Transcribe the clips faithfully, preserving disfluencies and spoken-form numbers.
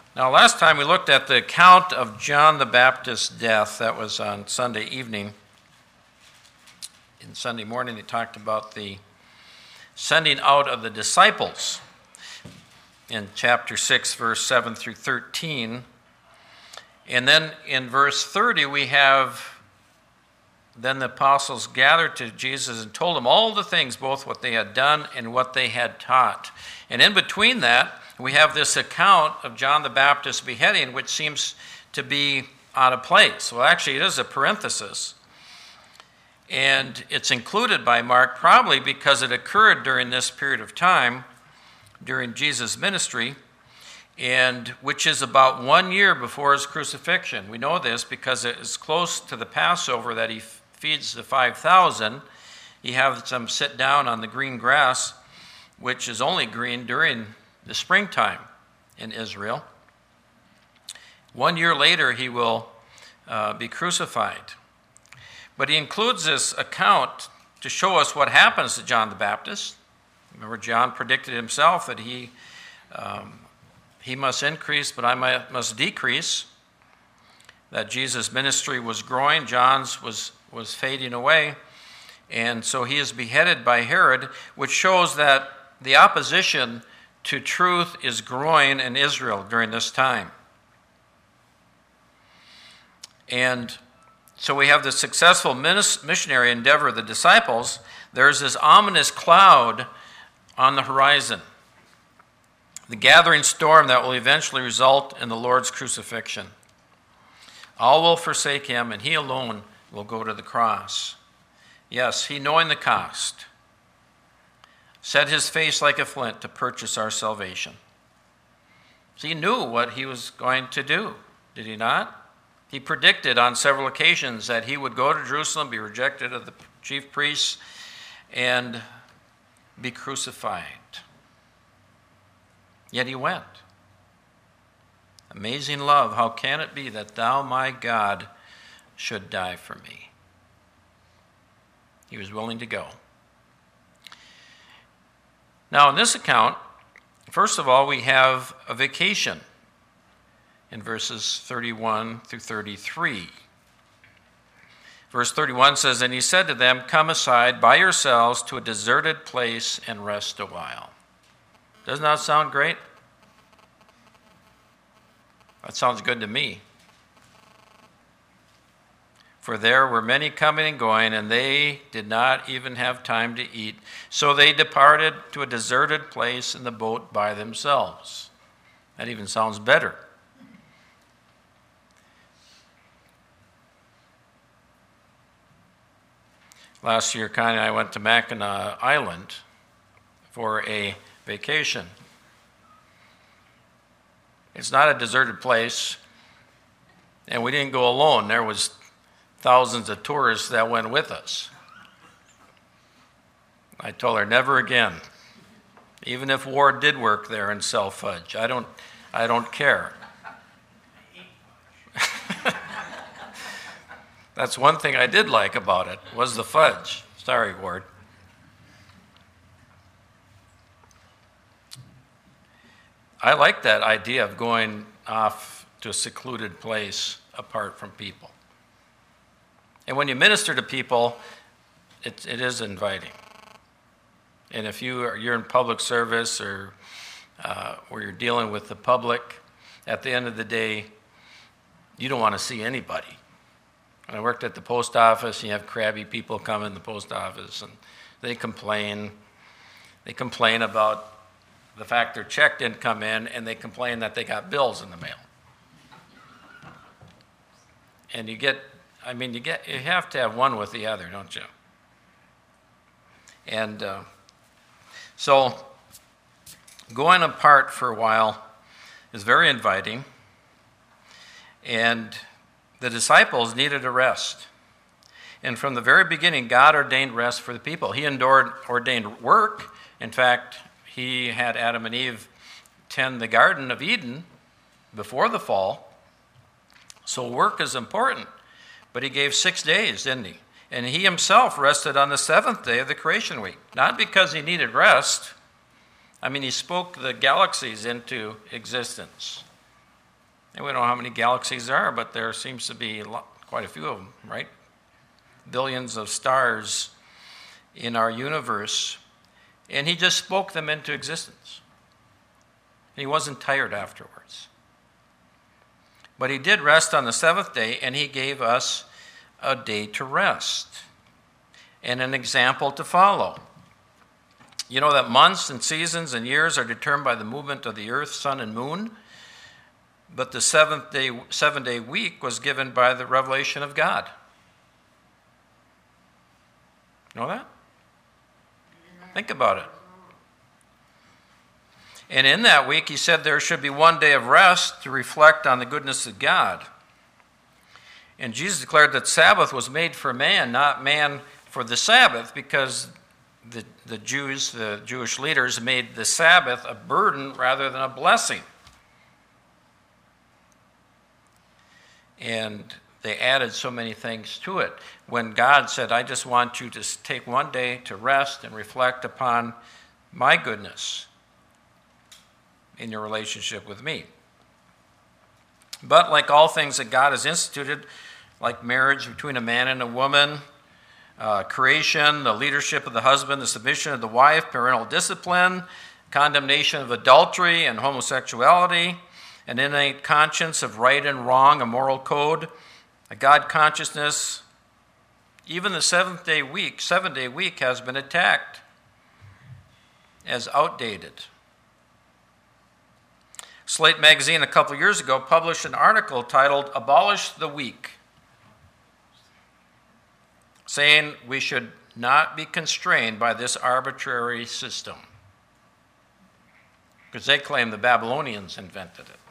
Now, last time we looked at the account of John the Baptist's death. That was on Sunday evening. In Sunday morning, they talked about the sending out of the disciples in chapter six, verse seven through thirteen. And then in verse thirty, we have, then the apostles gathered to Jesus and told him all the things, both what they had done and what they had taught. And in between that, we have this account of John the Baptist's beheading, which seems to be out of place. Well, actually, it is a parenthesis. And it's included by Mark probably because it occurred during this period of time, during Jesus' ministry, and which is about one year before his crucifixion. We know this because it is close to the Passover that he feeds the five thousand. He has them sit down on the green grass, which is only green during the springtime in Israel. One year later, he will uh, be crucified. But he includes this account to show us what happens to John the Baptist. Remember, John predicted himself that he um, he must increase, but I must decrease. That Jesus' ministry was growing, John's was, was fading away. And so he is beheaded by Herod, which shows that the opposition to truth is growing in Israel during this time. And so we have the successful missionary endeavor of the disciples. There's this ominous cloud on the horizon, the gathering storm that will eventually result in the Lord's crucifixion. All will forsake him, and he alone will go to the cross. Yes, he, knowing the cost, set his face like a flint to purchase our salvation. So he knew what he was going to do, did he not? He predicted on several occasions that he would go to Jerusalem, be rejected of the chief priests, and be crucified. Yet he went. Amazing love, how can it be that thou, my God, should die for me? He was willing to go. Now, in this account, first of all, we have a vacation in verses thirty-one through thirty-three. Verse thirty-one says, "And he said to them, Come aside by yourselves to a deserted place and rest a while." Doesn't that sound great? That sounds good to me. For there were many coming and going, and they did not even have time to eat. So they departed to a deserted place in the boat by themselves. That even sounds better. Last year, Connie and I went to Mackinac Island for a vacation. It's not a deserted place, and we didn't go alone. There was thousands of tourists that went with us. I told her, never again. Even if war did work there and sell fudge, I don't, I don't care. That's one thing I did like about it, was the fudge. Sorry, Ward. I like that idea of going off to a secluded place apart from people. And when you minister to people, it, it is inviting. And if you are, you're in public service or uh, where you're dealing with the public, at the end of the day, you don't want to see anybody. When I worked at the post office, you have crabby people come in the post office, and they complain. They complain about the fact their check didn't come in, and they complain that they got bills in the mail. And you get, I mean, you get, you have to have one with the other, don't you? And uh, so going apart for a while is very inviting, and the disciples needed a rest. And from the very beginning, God ordained rest for the people. He endured, ordained work. In fact, he had Adam and Eve tend the Garden of Eden before the fall. So work is important. But he gave six days, didn't he? And he himself rested on the seventh day of the creation week. Not because he needed rest. I mean, he spoke the galaxies into existence. And we don't know how many galaxies there are, but there seems to be a lot, quite a few of them, right? Billions of stars in our universe. And he just spoke them into existence. And he wasn't tired afterwards. But he did rest on the seventh day, and he gave us a day to rest and an example to follow. You know that months and seasons and years are determined by the movement of the earth, sun, and moon. But the seventh day, seven-day week was given by the revelation of God. Know that? Think about it. And in that week, he said there should be one day of rest to reflect on the goodness of God. And Jesus declared that Sabbath was made for man, not man for the Sabbath, because the, the Jews, the Jewish leaders, made the Sabbath a burden rather than a blessing. And they added so many things to it. When God said, I just want you to take one day to rest and reflect upon my goodness in your relationship with me. But like all things that God has instituted, like marriage between a man and a woman, uh, creation, the leadership of the husband, the submission of the wife, parental discipline, condemnation of adultery and homosexuality, an innate conscience of right and wrong, a moral code, a God consciousness, even the seventh day week, seven day week has been attacked as outdated. Slate magazine a couple years ago published an article titled Abolish the Week, saying we should not be constrained by this arbitrary system, because they claim the Babylonians invented it.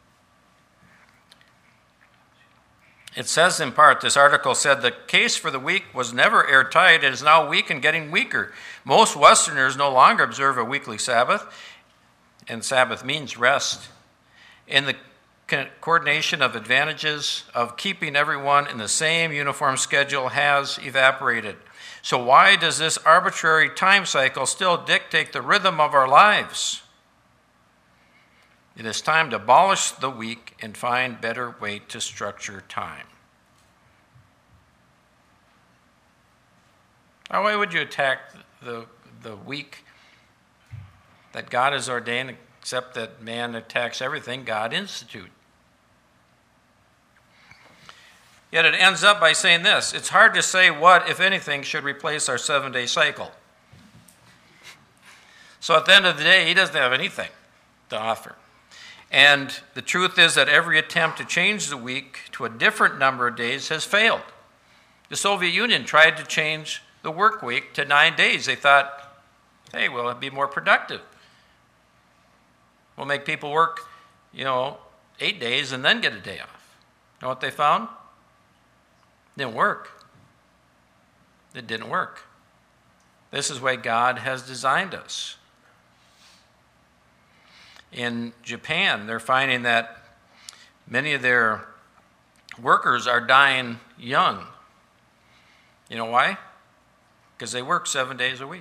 It says in part, this article said, the case for the week was never airtight. It is now weak and getting weaker. Most Westerners no longer observe a weekly Sabbath, and Sabbath means rest. In the coordination of advantages of keeping everyone in the same uniform schedule has evaporated. So why does this arbitrary time cycle still dictate the rhythm of our lives? It is time to abolish the week and find better way to structure time. Now, why would you attack the, the week that God has ordained, except that man attacks everything God instituted? Yet it ends up by saying this: it's hard to say what, if anything, should replace our seven-day cycle. So at the end of the day, he doesn't have anything to offer. And the truth is that every attempt to change the week to a different number of days has failed. The Soviet Union tried to change the work week to nine days. They thought, hey, well, it'd be more productive. We'll make people work, you know, eight days and then get a day off. You know what they found? It didn't work. It didn't work. This is the way God has designed us. In Japan, they're finding that many of their workers are dying young. You know why? Because they work seven days a week.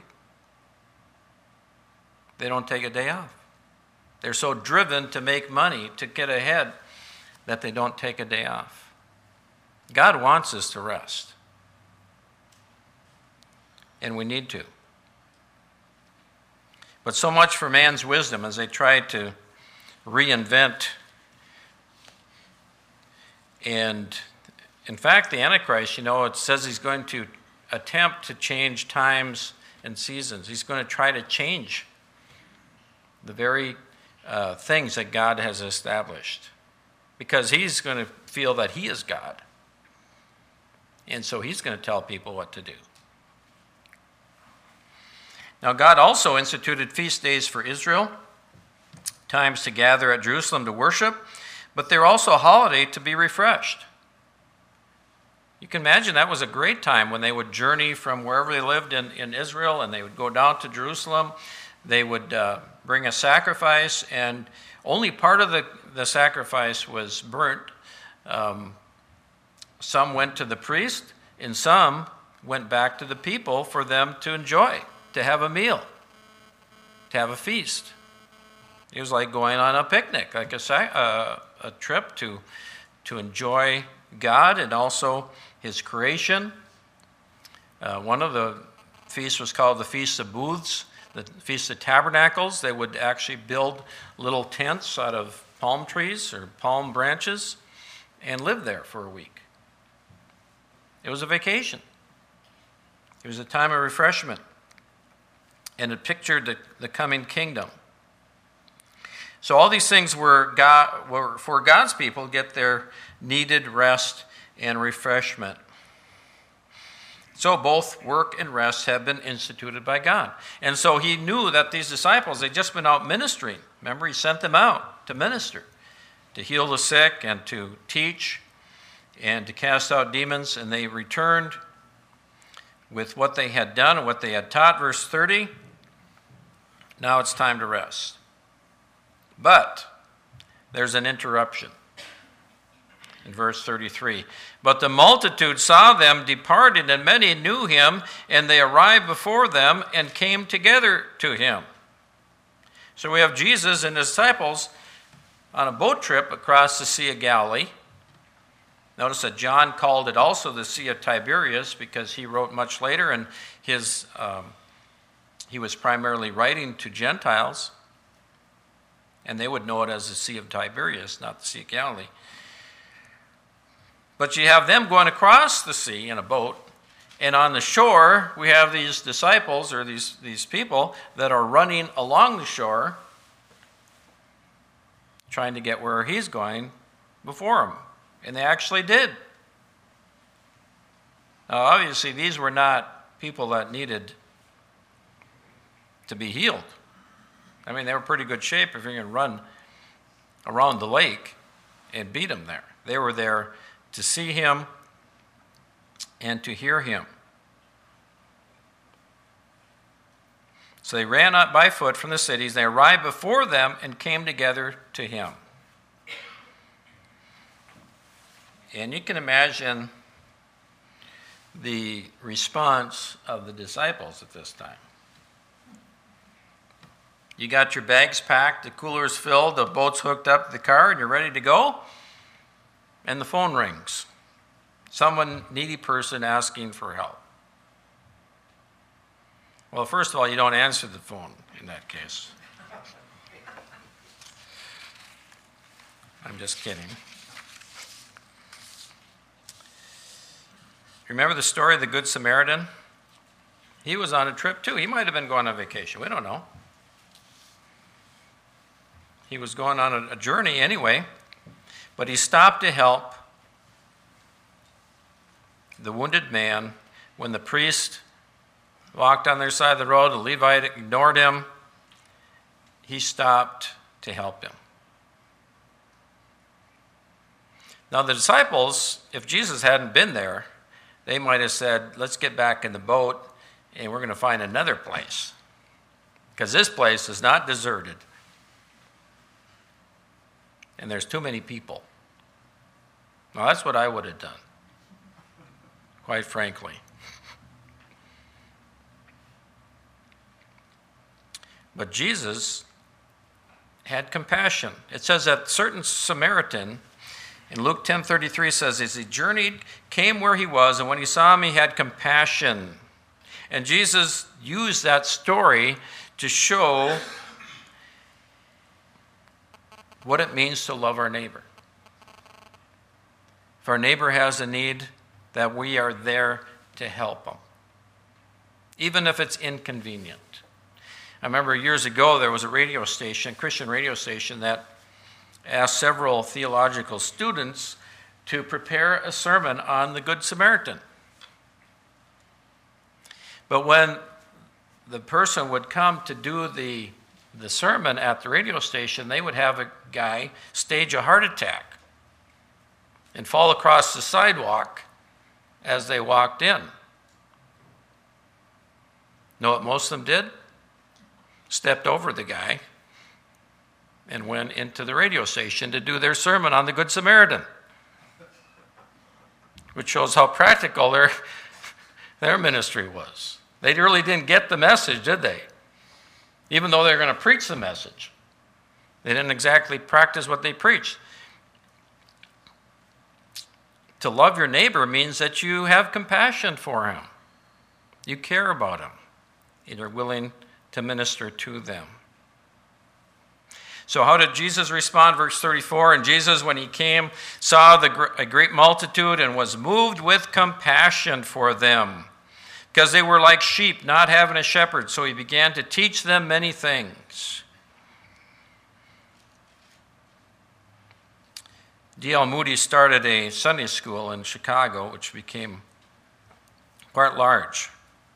They don't take a day off. They're so driven to make money, to get ahead, that they don't take a day off. God wants us to rest. And we need to. But so much for man's wisdom as they try to reinvent. And in fact, the Antichrist, you know, it says he's going to attempt to change times and seasons. He's going to try to change the very uh, things that God has established, because he's going to feel that he is God. And so he's going to tell people what to do. Now, God also instituted feast days for Israel, times to gather at Jerusalem to worship, but they're also a holiday to be refreshed. You can imagine that was a great time when they would journey from wherever they lived in, in Israel, and they would go down to Jerusalem. They would uh, bring a sacrifice, and only part of the, the sacrifice was burnt. Um, some went to the priest, and some went back to the people for them to enjoy, to have a meal, to have a feast. It was like going on a picnic, like a, uh, a trip to, to enjoy God and also his creation. Uh, one of the feasts was called the Feast of Booths, the Feast of Tabernacles. They would actually build little tents out of palm trees or palm branches and live there for a week. It was a vacation. It was a time of refreshment. And it pictured the, the coming kingdom. So all these things were, God, were for God's people to get their needed rest and refreshment. So both work and rest have been instituted by God. And so he knew that these disciples, they'd just been out ministering. Remember, he sent them out to minister, to heal the sick and to teach and to cast out demons. And they returned with what they had done and what they had taught. Verse thirty, now it's time to rest. But there's an interruption. In verse thirty-three, but the multitude saw them departed, and many knew him, and they arrived before them and came together to him. So we have Jesus and his disciples on a boat trip across the Sea of Galilee. Notice that John called it also the Sea of Tiberias because he wrote much later, and his um, he was primarily writing to Gentiles, and they would know it as the Sea of Tiberias, not the Sea of Galilee. But you have them going across the sea in a boat, and on the shore we have these disciples or these, these people that are running along the shore trying to get where he's going before him. And they actually did. Now obviously these were not people that needed to be healed. I mean, they were in pretty good shape if you're going to run around the lake and beat them there. They were there to see him and to hear him. So they ran up by foot from the cities. They arrived before them and came together to him. And you can imagine the response of the disciples at this time. You got your bags packed, the cooler's filled, the boat's hooked up to the car, and you're ready to go. And the phone rings. Someone, needy person asking for help. Well, first of all, you don't answer the phone in that case. I'm just kidding. Remember the story of the Good Samaritan? He was on a trip too. He might have been going on vacation. We don't know. He was going on a, a journey anyway. But he stopped to help the wounded man when the priest walked on their side of the road. The Levite ignored him. He stopped to help him. Now the disciples, if Jesus hadn't been there, they might have said, let's get back in the boat and we're going to find another place. Because this place is not deserted. And there's too many people. Well, that's what I would have done, quite frankly. But Jesus had compassion. It says that certain Samaritan, in Luke ten thirty-three says, as he journeyed, came where he was, and when he saw him, he had compassion. And Jesus used that story to show what it means to love our neighbor. If our neighbor has a need, that we are there to help them, even if it's inconvenient. I remember years ago there was a radio station, Christian radio station, that asked several theological students to prepare a sermon on the Good Samaritan. But when the person would come to do the, the sermon at the radio station, they would have a guy stage a heart attack and fall across the sidewalk as they walked in. Know what most of them did? Stepped over the guy and went into the radio station to do their sermon on the Good Samaritan, which shows how practical their, their ministry was. They really didn't get the message, did they? Even though they were going to preach the message. They didn't exactly practice what they preached. To love your neighbor means that you have compassion for him. You care about him. You're willing to minister to them. So how did Jesus respond? Verse thirty-four, and Jesus, when he came, saw the, a great multitude and was moved with compassion for them, because they were like sheep, not having a shepherd. So he began to teach them many things. D L Moody started a Sunday school in Chicago, which became quite large.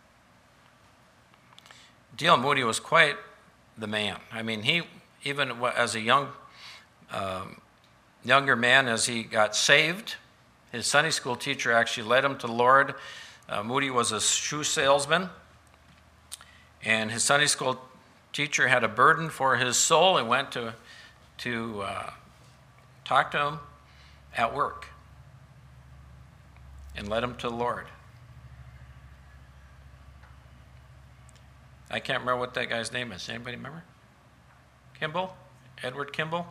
D L Moody was quite the man. I mean, he, even as a young, um, younger man, as he got saved, his Sunday school teacher actually led him to the Lord. Uh, Moody was a shoe salesman, and his Sunday school teacher had a burden for his soul and went to, to uh, talk to him at work and led him to the Lord. I can't remember what that guy's name is. Anybody remember? Kimball? Edward Kimball?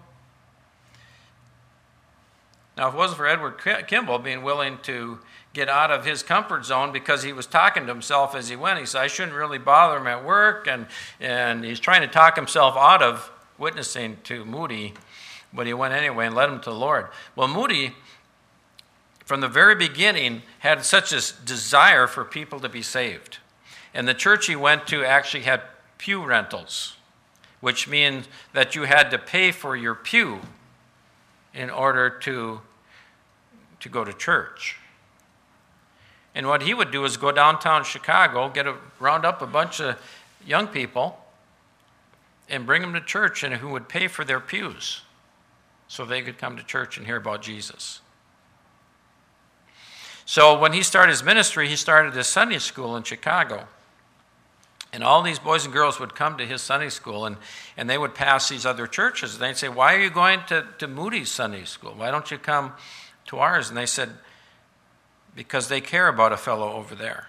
Now, if it wasn't for Edward Kimball being willing to get out of his comfort zone, because he was talking to himself as he went, he said, I shouldn't really bother him at work, and, and he's trying to talk himself out of witnessing to Moody, but he went anyway and led him to the Lord. Well, Moody, from the very beginning, had such a desire for people to be saved. And the church he went to actually had pew rentals, which means that you had to pay for your pew in order to, to go to church. And what he would do is go downtown Chicago, get a, round up a bunch of young people, and bring them to church, and who would pay for their pews so they could come to church and hear about Jesus. So when he started his ministry, he started a Sunday school in Chicago. And all these boys and girls would come to his Sunday school, and, and they would pass these other churches. And they'd say, why are you going to, to Moody's Sunday school? Why don't you come to ours? And they said, because they care about a fellow over there.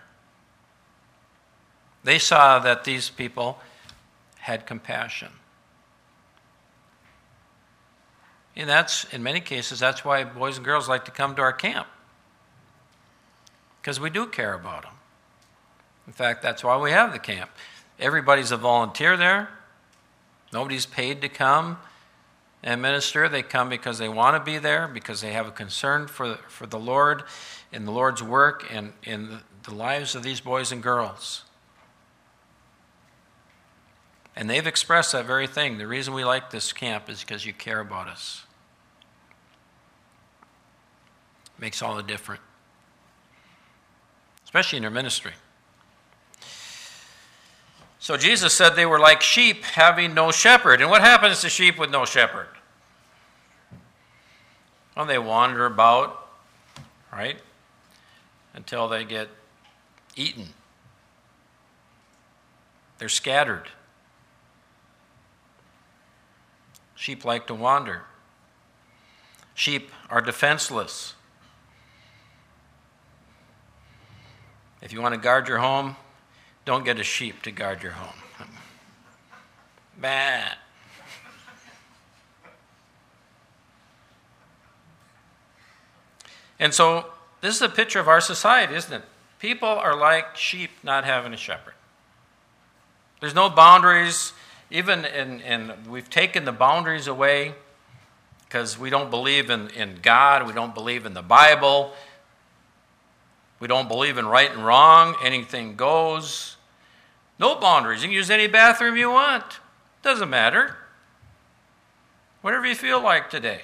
They saw that these people had compassion. And that's, in many cases, that's why boys and girls like to come to our camp. Because we do care about them. In fact, that's why we have the camp. Everybody's a volunteer there. Nobody's paid to come and minister. They come because they want to be there, because they have a concern for, for the Lord and the Lord's work and in the, the lives of these boys and girls. And they've expressed that very thing. The reason we like this camp is because you care about us. It makes all the difference, especially in your ministry. So Jesus said they were like sheep having no shepherd. And what happens to sheep with no shepherd? Well, they wander about, right, until they get eaten. They're scattered. Sheep like to wander. Sheep are defenseless. If you want to guard your home, don't get a sheep to guard your home. Bah. And so this is a picture of our society, isn't it? People are like sheep not having a shepherd. There's no boundaries. Even in, in we've taken the boundaries away because we don't believe in, in God. We don't believe in the Bible. We don't believe in right and wrong. Anything goes. No boundaries. You can use any bathroom you want. Doesn't matter. Whatever you feel like today.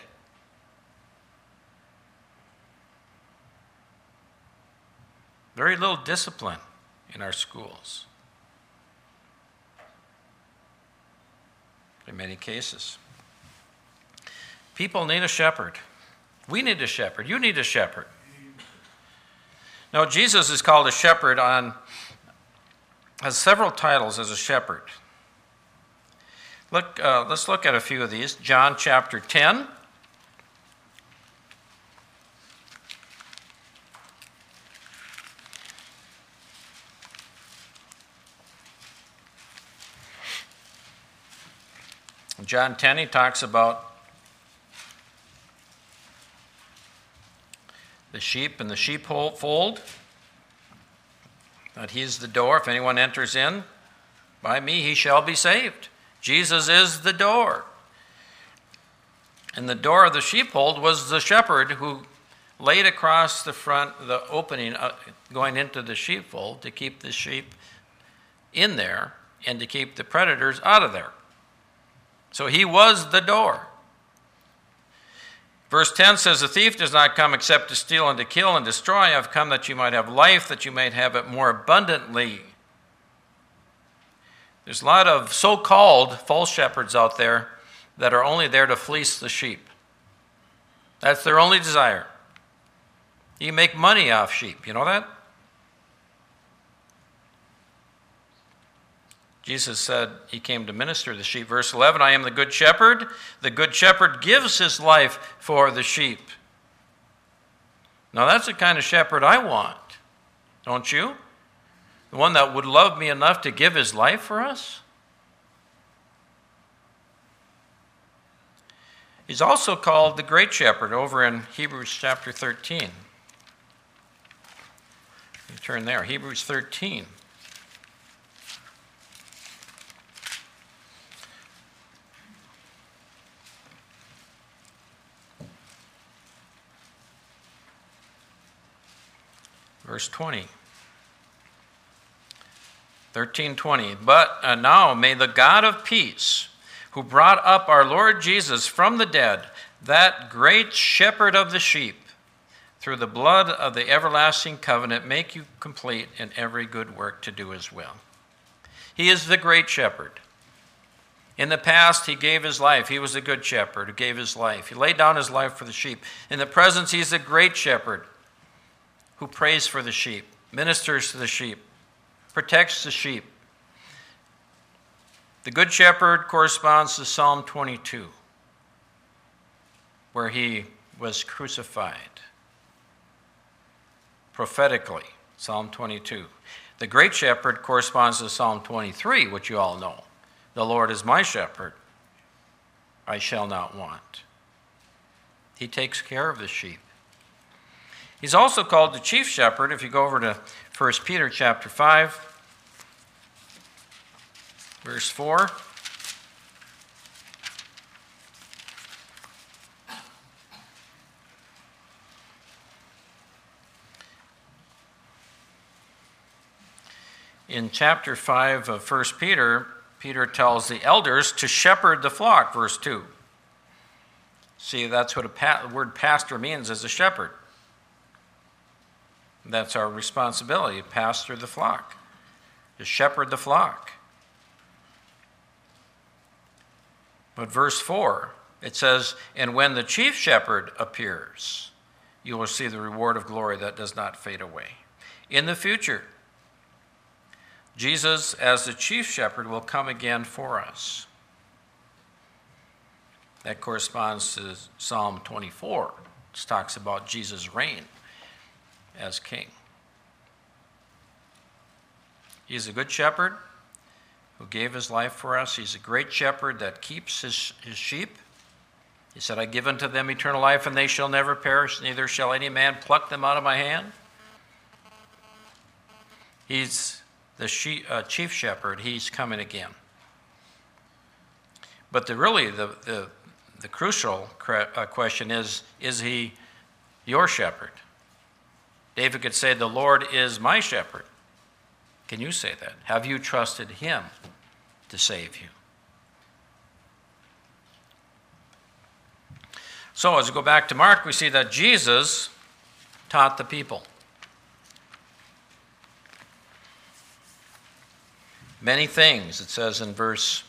Very little discipline in our schools. In many cases. People need a shepherd. We need a shepherd. You need a shepherd. Now, Jesus is called a shepherd on, has several titles as a shepherd. Look, uh, let's look at a few of these. John chapter ten. John ten, he talks about the sheep and the sheepfold, that he's the door. If anyone enters in by me, he shall be saved. Jesus is the door. And the door of the sheepfold was the shepherd who laid across the front, the opening uh, going into the sheepfold to keep the sheep in there and to keep the predators out of there. So he was the door. Verse ten says, the thief does not come except to steal and to kill and destroy. I have come that you might have life, that you might have it more abundantly. There's a lot of so-called false shepherds out there that are only there to fleece the sheep. That's their only desire. You make money off sheep, you know that? Jesus said he came to minister to the sheep. Verse eleven, I am the good shepherd. The good shepherd gives his life for the sheep. Now that's the kind of shepherd I want, don't you? The one that would love me enough to give his life for us? He's also called the great shepherd over in Hebrews chapter thirteen. You turn there, Hebrews thirteen. Verse twenty. thirteen twenty. But uh, now may the God of peace, who brought up our Lord Jesus from the dead, that great shepherd of the sheep, through the blood of the everlasting covenant, make you complete in every good work to do his will. He is the great shepherd. In the past, he gave his life. He was a good shepherd who gave his life. He laid down his life for the sheep. In the present, he's the great shepherd who prays for the sheep, ministers to the sheep, protects the sheep. The Good Shepherd corresponds to Psalm twenty-two, where he was crucified. Prophetically, Psalm twenty-two. The Great Shepherd corresponds to Psalm twenty-three, which you all know. The Lord is my shepherd, I shall not want. He takes care of the sheep. He's also called the chief shepherd. If you go over to First Peter chapter five, verse four. In chapter five of First Peter, Peter tells the elders to shepherd the flock, verse two. See, that's what a pa- the word pastor means, as a shepherd. That's our responsibility, to pastor the flock, to shepherd the flock. But verse four, it says, and when the chief shepherd appears, you will see the reward of glory that does not fade away. In the future, Jesus, as the chief shepherd, will come again for us. That corresponds to Psalm twenty-four, which talks about Jesus' reign as king. He's a good shepherd who gave his life for us. He's a great shepherd that keeps his, his sheep. He said, I give unto them eternal life, and they shall never perish, neither shall any man pluck them out of my hand. He's the she, uh, chief shepherd. He's coming again. But the really, the, the, the crucial question is, is he your shepherd? David could say, the Lord is my shepherd. Can you say that? Have you trusted him to save you? So as we go back to Mark, we see that Jesus taught the people. Many things, it says in verse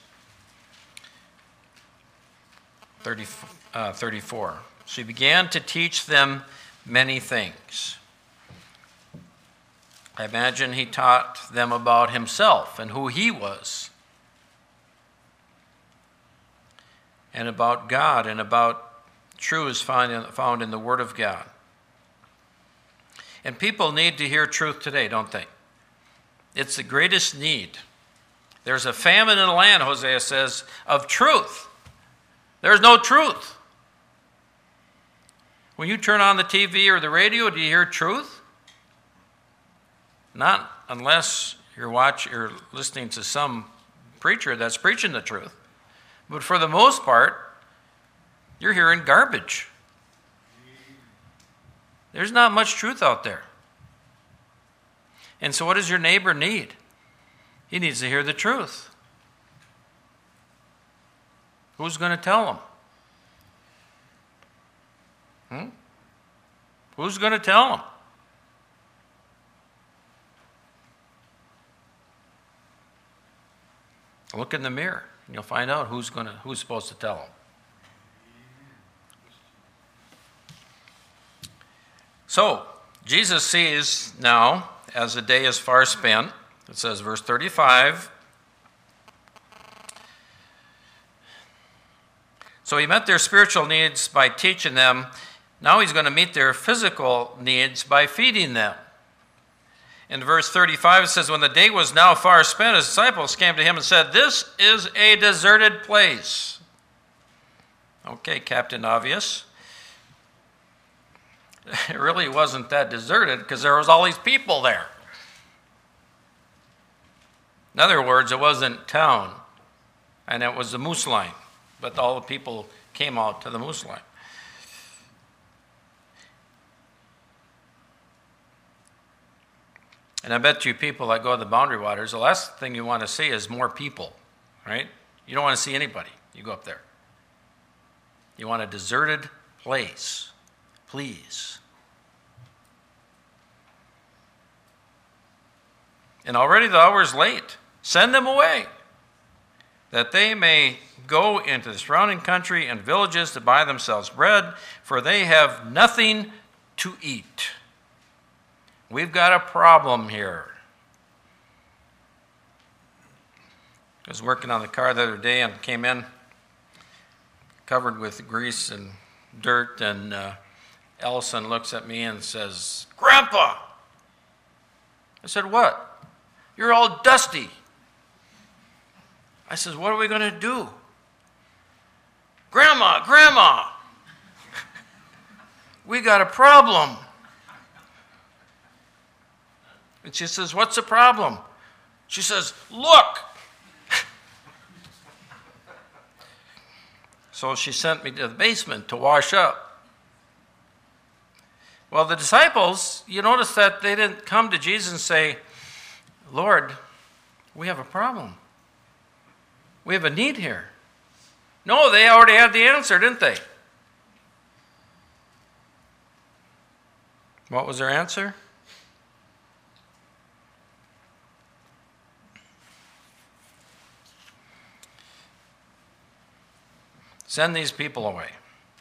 thirty, uh, thirty-four. So he began to teach them many things. I imagine he taught them about himself and who he was, and about God, and about truths found in, found in the Word of God. And people need to hear truth today, don't they? It's the greatest need. There's a famine in the land, Hosea says, of truth. There's no truth. When you turn on the T V or the radio, do you hear truth? Not unless you're watching, you're listening to some preacher that's preaching the truth. But for the most part, you're hearing garbage. There's not much truth out there. And so what does your neighbor need? He needs to hear the truth. Who's going to tell him? Hmm? Who's going to tell him? Look in the mirror, and you'll find out who's going to, who's supposed to tell him. So, Jesus sees now, as the day is far spent, it says, verse thirty-five, so he met their spiritual needs by teaching them. Now he's going to meet their physical needs by feeding them. In verse thirty-five, it says, when the day was now far spent, his disciples came to him and said, this is a deserted place. Okay, Captain Obvious. It really wasn't that deserted because there was all these people there. In other words, it wasn't town, and it was the moose line, but all the people came out to the moose line. And I bet you people that go to the Boundary Waters, the last thing you want to see is more people, right? You don't want to see anybody. You go up there. You want a deserted place, please. And already the hour is late. Send them away, that they may go into the surrounding country and villages to buy themselves bread, for they have nothing to eat. We've got a problem here. I was working on the car the other day and came in covered with grease and dirt, and uh, Ellison looks at me and says, Grandpa! I said, what? You're all dusty. I says, what are we going to do? Grandma, Grandma, we got a problem. And she says, what's the problem? She says, look. So she sent me to the basement to wash up. Well, the disciples, you notice that they didn't come to Jesus and say, Lord, we have a problem. We have a need here. No, they already had the answer, didn't they? What was their answer? Send these people away.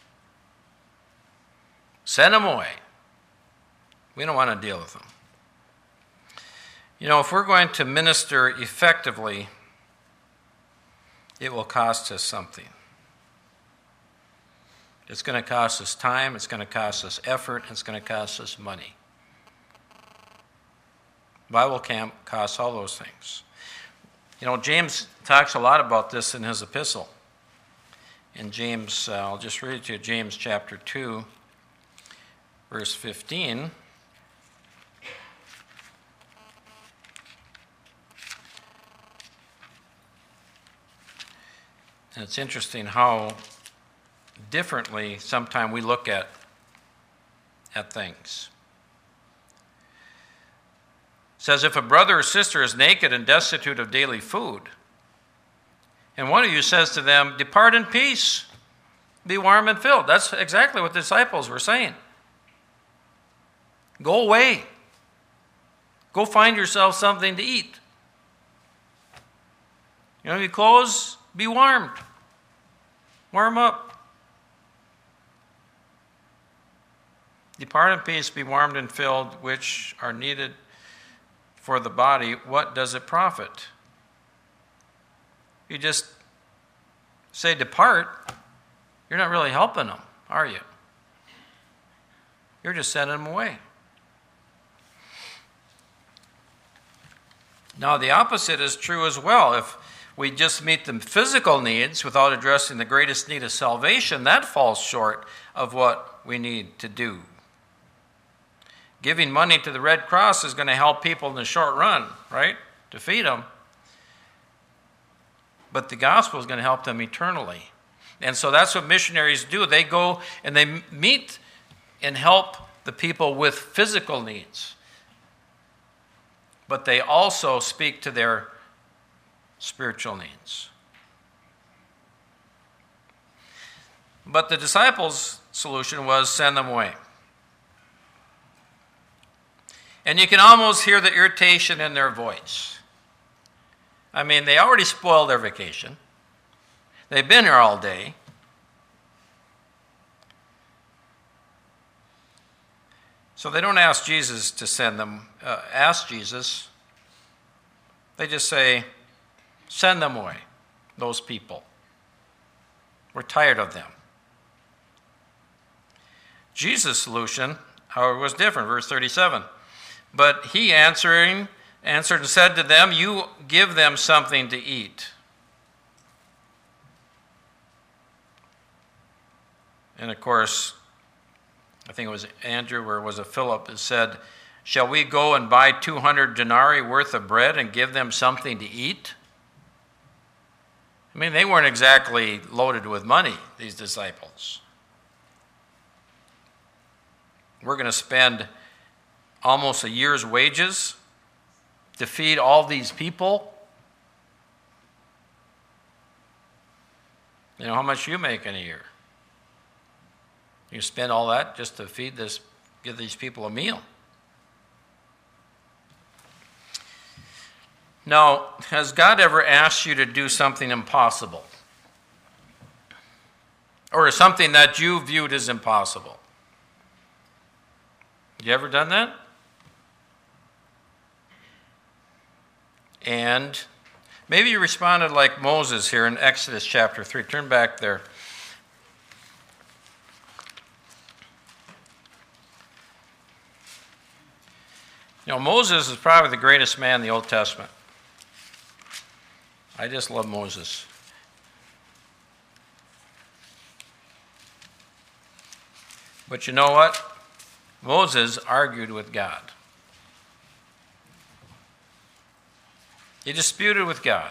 Send them away. We don't want to deal with them. You know, if we're going to minister effectively, it will cost us something. It's going to cost us time, it's going to cost us effort, it's going to cost us money. Bible camp costs all those things. You know, James talks a lot about this in his epistle. In James, uh, I'll just read it to you, James chapter two, verse fifteen. And it's interesting how differently sometimes we look at, at things. It says, if a brother or sister is naked and destitute of daily food, and one of you says to them, depart in peace, be warm and filled. That's exactly what the disciples were saying. Go away. Go find yourself something to eat. You know, your clothes, be warmed. Warm up. Depart in peace, be warmed and filled, which are needed for the body. What does it profit? You just say depart, you're not really helping them, are you? You're just sending them away. Now, the opposite is true as well. If we just meet the physical needs without addressing the greatest need of salvation, that falls short of what we need to do. Giving money to the Red Cross is going to help people in the short run, right? To feed them. But the gospel is going to help them eternally. And so that's what missionaries do. They go and they meet and help the people with physical needs. But they also speak to their spiritual needs. But the disciples' solution was send them away. And you can almost hear the irritation in their voice. I mean, they already spoiled their vacation. They've been here all day. So they don't ask Jesus to send them, uh, ask Jesus. They just say, send them away, those people. We're tired of them. Jesus' solution, however, was different. Verse thirty-seven. But he answering, answered and said to them, you give them something to eat. And of course, I think it was Andrew or was it Philip that said, shall we go and buy two hundred denarii worth of bread and give them something to eat? I mean, they weren't exactly loaded with money, these disciples. We're going to spend almost a year's wages to feed all these people. You know how much you make in a year? You spend all that just to feed this, give these people a meal. Now, has God ever asked you to do something impossible? Or something that you viewed as impossible? You ever done that? And maybe you responded like Moses here in Exodus chapter three. Turn back there. You know, Moses is probably the greatest man in the Old Testament. I just love Moses. But you know what? Moses argued with God. He disputed with God.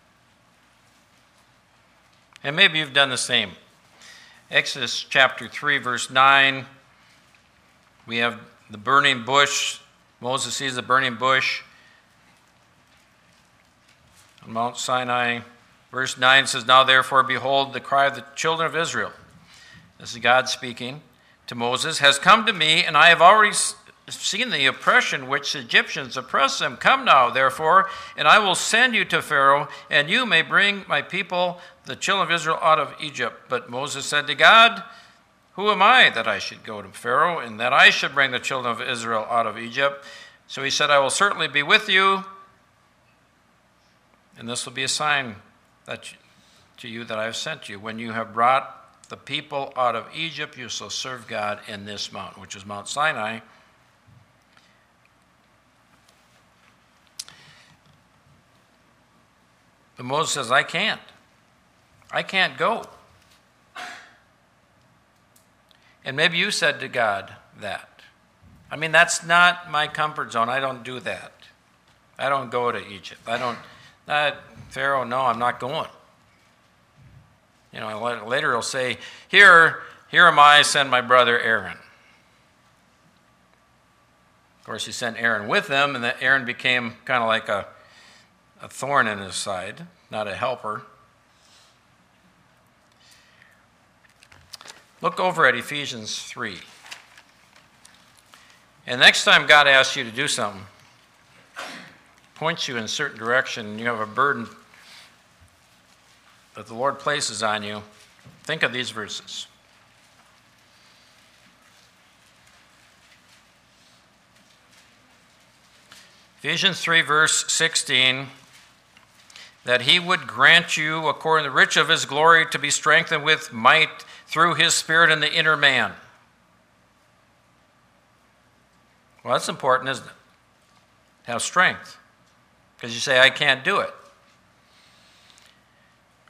And maybe you've done the same. Exodus chapter three, verse nine, we have the burning bush. Moses sees the burning bush on Mount Sinai. Verse nine says, now therefore, behold, the cry of the children of Israel. This is God speaking to Moses, has come to me, and I have already seen the oppression which the Egyptians oppress them. Come now, therefore, and I will send you to Pharaoh, and you may bring my people, the children of Israel, out of Egypt. But Moses said to God, who am I that I should go to Pharaoh, and that I should bring the children of Israel out of Egypt? So he said, I will certainly be with you, and this will be a sign that to you that I have sent you. When you have brought the people out of Egypt, you shall serve God in this mountain, which is Mount Sinai. But Moses says, I can't. I can't go. And maybe you said to God that. I mean, that's not my comfort zone. I don't do that. I don't go to Egypt. I don't, that, Pharaoh, no, I'm not going. You know, later he'll say, here, here am I, send my brother Aaron. Of course, he sent Aaron with him, and that Aaron became kind of like a, a thorn in his side, not a helper. Look over at Ephesians three. And next time God asks you to do something, points you in a certain direction, and you have a burden that the Lord places on you, think of these verses. Ephesians three, verse sixteen, that he would grant you, according to the riches of his glory, to be strengthened with might through his Spirit in the inner man. Well, that's important, isn't it? Have strength. Because you say, I can't do it.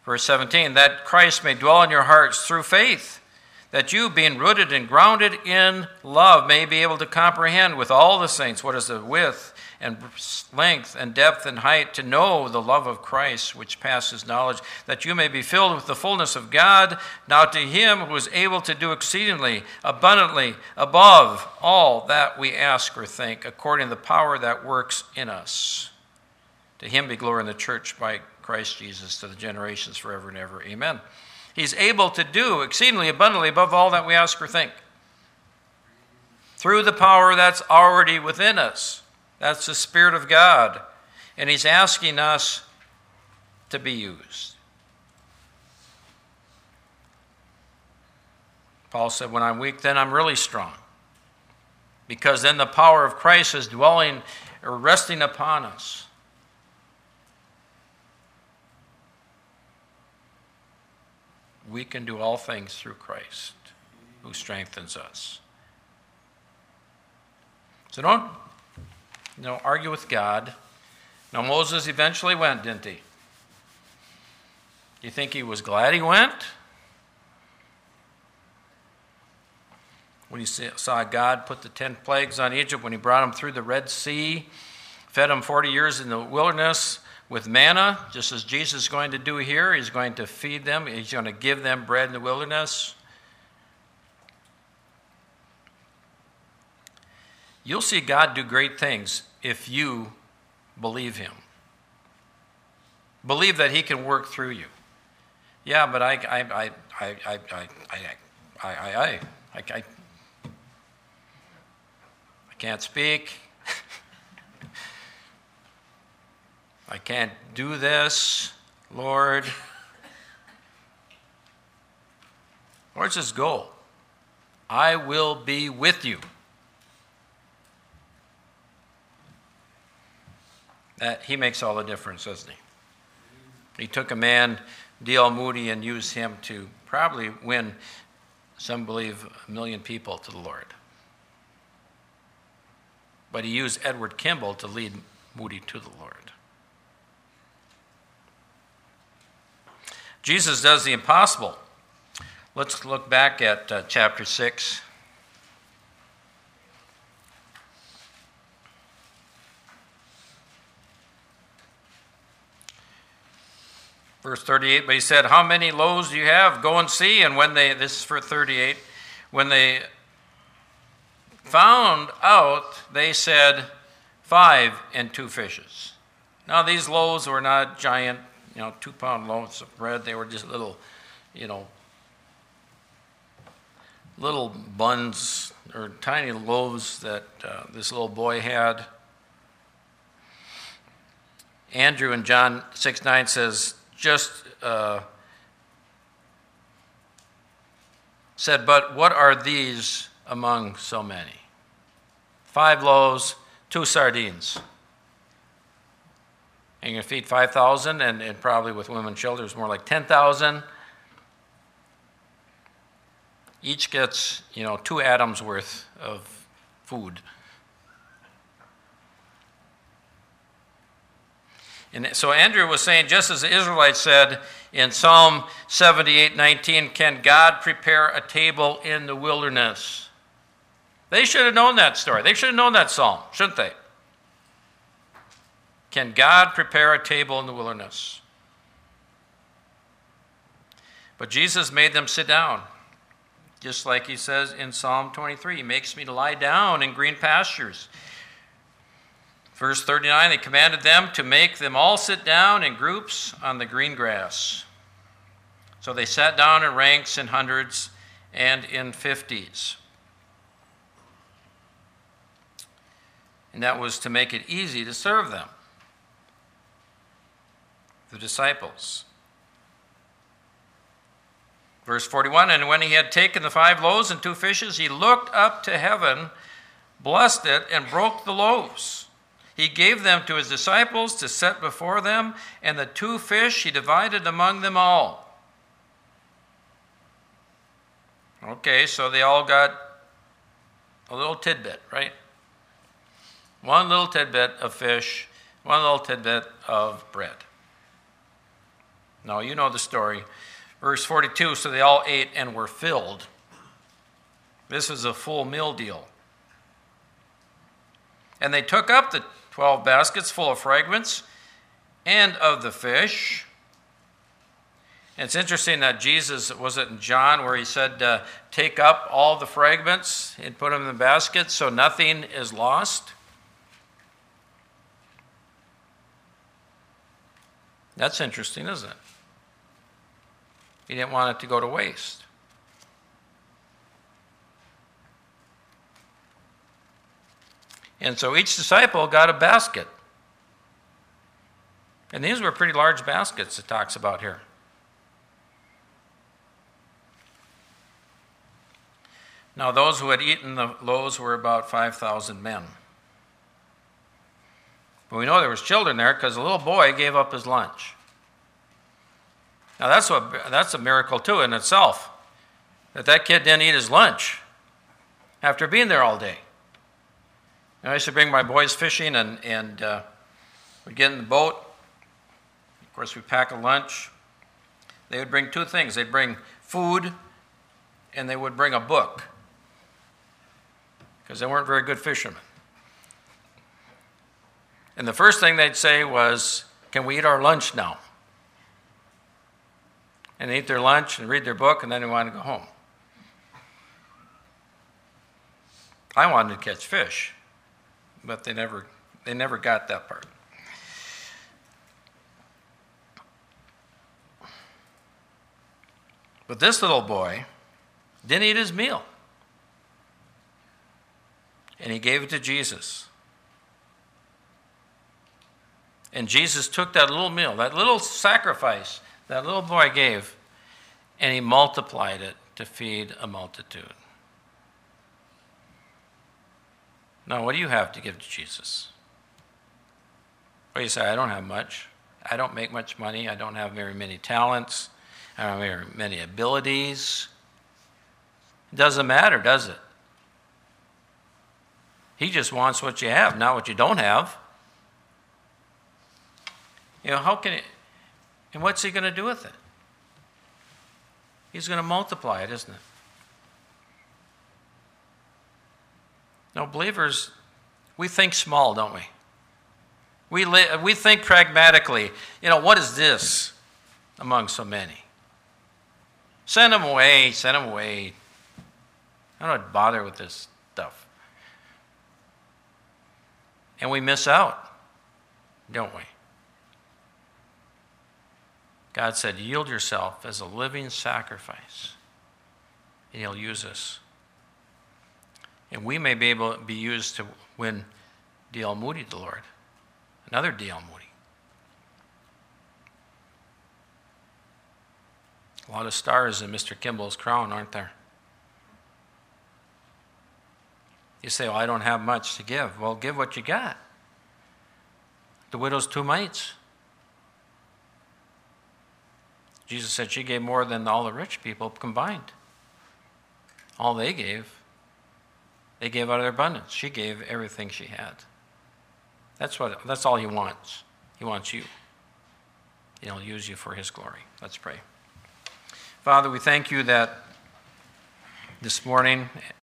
Verse seventeen, that Christ may dwell in your hearts through faith, that you, being rooted and grounded in love, may be able to comprehend with all the saints what is the width and length and depth and height, to know the love of Christ which passes knowledge, that you may be filled with the fullness of God. Now to him who is able to do exceedingly abundantly above all that we ask or think, according to the power that works in us. To him be glory in the church by Christ Jesus to the generations forever and ever. Amen. He's able to do exceedingly abundantly above all that we ask or think, through the power that's already within us. That's the Spirit of God. And he's asking us to be used. Paul said, when I'm weak, then I'm really strong. Because then the power of Christ is dwelling or resting upon us. We can do all things through Christ who strengthens us. So don't, you know, argue with God. Now Moses eventually went, didn't he? Do you think he was glad he went? When he saw God put the ten plagues on Egypt, when he brought them through the Red Sea, fed them forty years in the wilderness with manna, just as Jesus is going to do here. He's going to feed them. He's going to give them bread in the wilderness. You'll see God do great things if you believe him. Believe that he can work through you. Yeah, but I, I, I, I, I, I, I, I, I, I, I, I can't speak. I can't do this, Lord. Lord, just go. I will be with you. That he makes all the difference, doesn't he? He took a man, D L Moody, and used him to probably win, some believe, a million people to the Lord. But he used Edward Kimball to lead Moody to the Lord. Jesus does the impossible. Let's look back at uh, chapter six. Verse thirty-eight, but he said, how many loaves do you have? Go and see. And when they, this is for thirty-eight, when they found out, they said, five and two fishes. Now these loaves were not giant, you know, two-pound loaves of bread. They were just little, you know, little buns or tiny loaves that uh, this little boy had. Andrew in John six nine says, just uh, said, but what are these among so many? Five loaves, two sardines. And you're going to feed five thousand, and, and probably with women and children, it's more like ten thousand. Each gets, you know, two atoms worth of food. And so Andrew was saying, just as the Israelites said in Psalm seventy-eight nineteen, can God prepare a table in the wilderness? They should have known that story. They should have known that psalm, shouldn't they? Can God prepare a table in the wilderness? But Jesus made them sit down. Just like he says in Psalm twenty-three, he makes me to lie down in green pastures. Verse thirty-nine, they commanded them to make them all sit down in groups on the green grass. So they sat down in ranks, in hundreds, and in fifties. And that was to make it easy to serve them, the disciples. Verse forty-one, and when he had taken the five loaves and two fishes, he looked up to heaven, blessed it, and broke the loaves. He gave them to his disciples to set before them, and the two fish he divided among them all. Okay, so they all got a little tidbit, right? One little tidbit of fish, one little tidbit of bread. Now, you know the story. Verse forty-two, so they all ate and were filled. This was a full meal deal. And they took up the twelve baskets full of fragments and of the fish. And it's interesting that Jesus, was it in John, where he said, uh, take up all the fragments and put them in the basket so nothing is lost? That's interesting, isn't it? He didn't want it to go to waste. And so each disciple got a basket. And these were pretty large baskets it talks about here. Now, those who had eaten the loaves were about five thousand men. But we know there was children there because the little boy gave up his lunch. Now, that's what that's a miracle, too, in itself, that that kid didn't eat his lunch after being there all day. And I used to bring my boys fishing, and, and uh, we'd get in the boat. Of course, we'd pack a lunch. They would bring two things. They'd bring food, and they would bring a book, because they weren't very good fishermen. And the first thing they'd say was, can we eat our lunch now? And they eat their lunch and read their book, and then they wanted to go home. I wanted to catch fish, but they never, they never got that part. But this little boy didn't eat his meal. And he gave it to Jesus. And Jesus took that little meal, that little sacrifice that little boy gave, and he multiplied it to feed a multitude. Now, what do you have to give to Jesus? Well, you say, I don't have much. I don't make much money. I don't have very many talents. I don't have very many abilities. It doesn't matter, does it? He just wants what you have, not what you don't have. You know, how can it, and what's he going to do with it? He's going to multiply it, isn't it? No, believers, we think small, don't we? We, li- we think pragmatically. You know, what is this among so many? Send them away, send them away. I don't bother with this stuff. And we miss out, don't we? God said, yield yourself as a living sacrifice, and he'll use us. And we may be able to be used to win D L Moody the Lord, another D L Moody. A lot of stars in Mister Kimball's crown, aren't there? You say, well, I don't have much to give. Well, give what you got. The widow's two mites. Jesus said she gave more than all the rich people combined. All they gave, they gave out of their abundance. She gave everything she had. That's what. That's all he wants. He wants you. He'll use you for his glory. Let's pray. Father, we thank you that this morning